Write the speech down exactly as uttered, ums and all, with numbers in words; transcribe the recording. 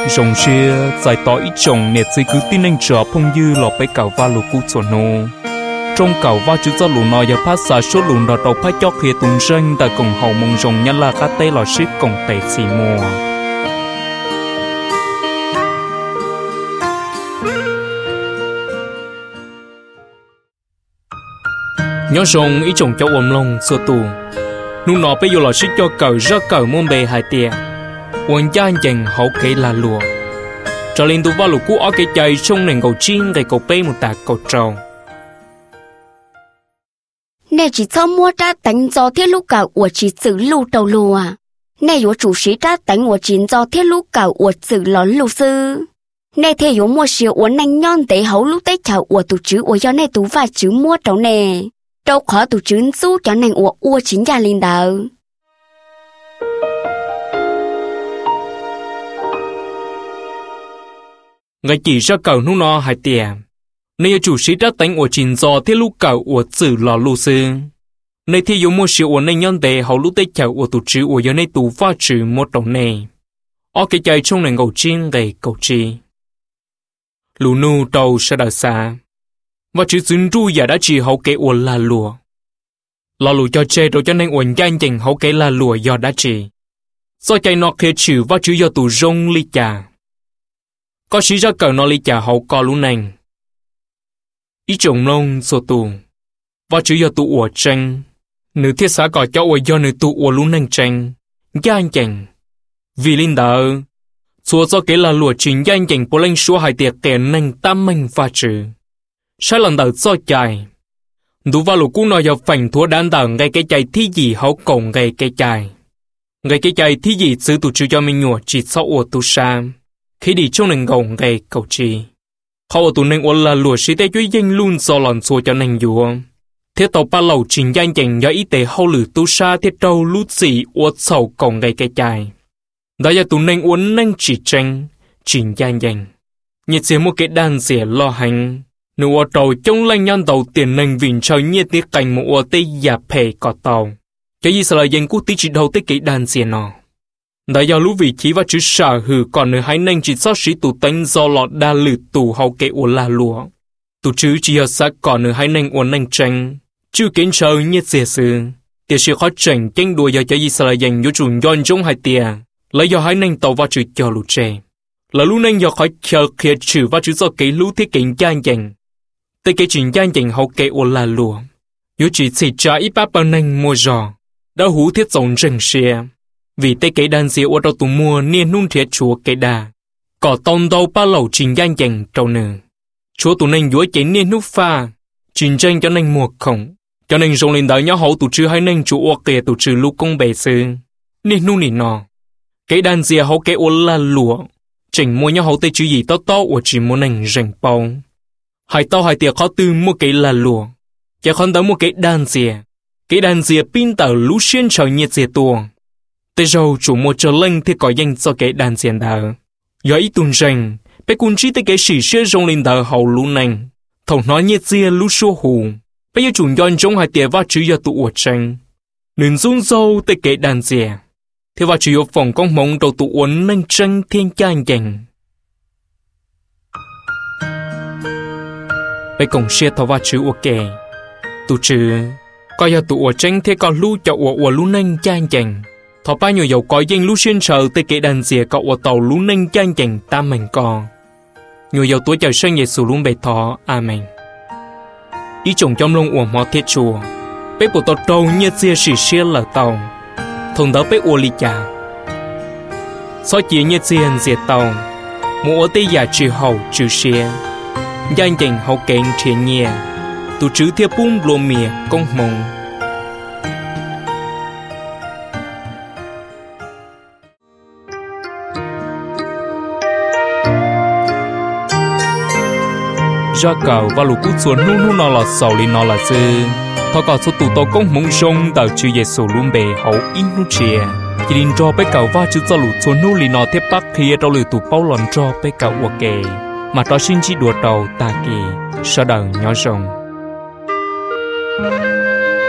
rồng xia giải tỏ ít chồng nét dưới cứ tin anh trở phong dư lọ bay cào va lù cú chuẩn nô trong cào va chữ do lù nọ giờ phát xả số lù nọ đầu phát chót khía tung ranh tại cổng hậu mông rồng nhân là khát tê lọ ship cổng tệ xì mùa nhớ rồng ít chồng cho ôm lông xua tù nụ nọ bây giờ lọ ship cho cào ra cào môn bề hai tia uốn cha chèn hậu kỹ là lùa cho lên tụ va lù cú ở cái chạy trong nền cầu chiên cái cầu bê một tạc cầu trầu nè chỉ cho mua ra đánh cho thiết lúc cả của chỉ xử lưu đầu lùa nè yếu chủ sĩ ra đánh của chỉ cho thiết lúc cả của xử lón lưu sư nè thế yếu mua siêu uốn nanh nhon để hậu lúc tết chào của tụ chữ của do nè tụ và chữ mua đầu nè đâu khó tụ chữ su cho nành của ua chính gia linh đạo ngày chỉ ra cầu nô nọ hai tiền nơi chủ sĩ đã đánh ở chín giờ thiết lúc cầu ở tử lò lù sư nơi thì dùng một siêu ở nơi nhân đề hậu lúc tết chào ở tụ chữ ở nơi tụ phát chữ một đầu này ở cái chạy trong nền cầu chiên gầy cầu chi lù nu đầu sẽ đào xa và chữ dính ru giả đã chỉ hậu kế ở là lùa lò lù cho chê rồi cho nên uẩn danh chỉnh hậu kế là lùa do đã chỉ do chạy nọ kia chữ và chữ do tụ rong ly trà có sĩ ra cờ nó ly trà hậu co lũ nành ý chồng lông sổ tù và chữ do tụ ủa tranh nữ thiết xã gọi cho ủa do nữ tụ ủa lũ nành tranh gia anh chành vì linh đỡ xua do kế là lùa trình gia anh chành bố lên xua hai tiệc kẻ nành tam mình pha trừ sai lần đỡ do chài đủ vào lũ cú nói do phảnh thua đan đỡ ngay cái chạy thi gì hậu cổng ngay cái chạy ngay cái chạy thi gì xứ tụ chữ cho mình nhủa chỉ sau ủa tụ xa khi đi trong nền gồng ngay cầu chi họ ở tụ nền ủa là lùa sĩ tếជួយdanh luôn do lòn xua cho nền dùa thiết tàu ba lầu trình danh chành do y tế hậu lử tu sa thiết trâu lút xỉ ủa sầu cổng ngay cái chạy đó là tụ nền uốn nền chỉ tranh trình danh chành nhiệt xế một cái đàn xỉa lo hành nếu ở tàu trong lanh nhân tàu tiền nền vịnh trời nhiệt tiết cảnh một ủa tê giả phê có tàu cho y sẽ là danh cú tí chỉ đầu tới cái đàn xỉa nọ đã do lũ vị trí và chữ xả hử còn nơi hai nền chỉ sót sĩ tụ tánh do lọt đa lử tụ hậu kệ ủa là lúa tụ chữ chỉ ở sát còn nơi hai nền uốn nền tranh chữ kiến trời nhiệt xỉa sư tiệt sĩ khó tranh tranh đùa do cho y sẽ là danh vô chủ nhon trong hai tia lấy do hai nền tàu và chữ cho lũ trẻ là lũ nền do khỏi chờ kia chữ và chữ do cái lũ thiết cảnh gian dành tới cái chuyện gian dành hậu kệ ủa là lúa vô chỉ chỉ trả ít bát bao nền mua giò đã hú thiết giống rừng xìa vì tê cái đàn xìa ở đâu tụ mua niên nung thiệt chúa cái đà có tông đâu ba lẩu trình gian dành trâu nè chúa tụ nên dối chế niên nút pha trình tranh cho nên mua khổng cho nên rồng lên đợi nhau hậu tụ chư hay nên chủ ô kề tụ chư lúc công bề sư niên nung nỉ nọ cái đàn xìa hậu cái ô là lụa chỉnh mua nhau hậu tê chữ gì to to ở chỉ mua nành rành bao hai tao hai tiệc khó tư mua cái là lụa chả không tới mua cái đàn xìa cái đàn xìa pin tờ lũ xuyên trời nhiệt xìa tuồng tới rồi chủ một trở lên thì có danh cho cái đàn xiên đờ. Do ý tuần rằng, bé quân trí tới cái sĩ xưa rong lên đờ hậu lũ nành. Thổng nói nhiệt dìa lũ xua hù. Bé yêu chủ nhon trong hai tìa và chữ do tụ ổ tranh. Nên rung dâu tới cái đàn dìa. Thế và chữ yêu phòng con mông đầu tụ uốn nâng tranh thiên cha dành. Bé cổng xia thọ và chữ ổ kè. Tụ chữ, coi do tụ ổ tranh thế có lũ cho ổ ổ lũ nâng cha dành. Thọ ba nhiều dầu có danh lũ xuyên sợ tới cái đàn dìa cậu ở tàu lũ nâng chan chành tam mình con. Nhiều dầu tuổi trời sinh Giê-xu luôn bề thọ. Amen. Ý chồng trong lông uổng mò thiết chùa. Bé bộ tàu trâu như dìa sĩ xia lở tàu. Thông đó bé ua ly chà. Xóa chìa như dìa dìa tàu. Mũ ở tê giả trừ hậu trừ xia. Chan chành hậu kênh thiện nhẹ. Tụ chữ thiệp bùm lô mìa công mông. ra cầu và lục cút xuống nung nung nó là sầu li nó là dư thọ có số tụ tổ công mông sông tàu chữ Giê-xu luôn bề hậu in nu chia chỉ định cho bé cầu và chữ cho lục xuống nung li nó tiếp bắc khi trong lửa tụ bao lần cho bé cầu ok mà đó xin chỉ đùa đầu ta kỳ sau đầu nhỏ rồng